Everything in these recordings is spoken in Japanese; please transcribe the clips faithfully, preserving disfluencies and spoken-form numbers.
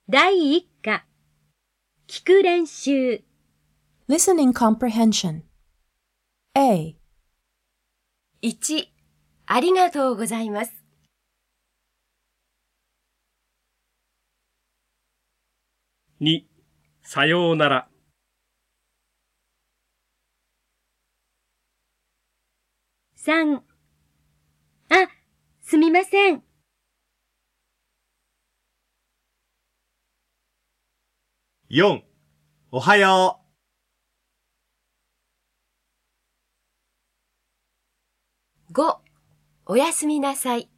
第一課、聞く練習。 Listening comprehension. A. いち、ありがとうございます。 に、さようなら。 さん、あ、すみません。 よん、おはよう。ご、おやすみなさい。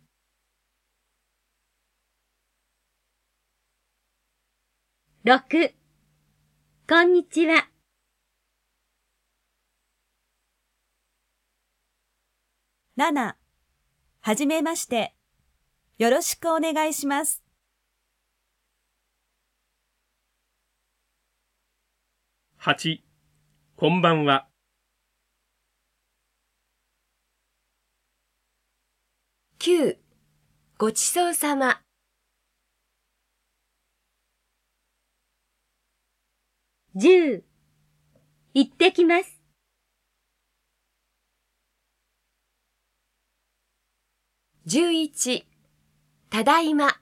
ろく、こんにちは。 なな、はじめまして。よろしくお願いします。 はち、こんばんは。 きゅう、ごちそうさま。 じゅう、行ってきます。 じゅういち、ただいま。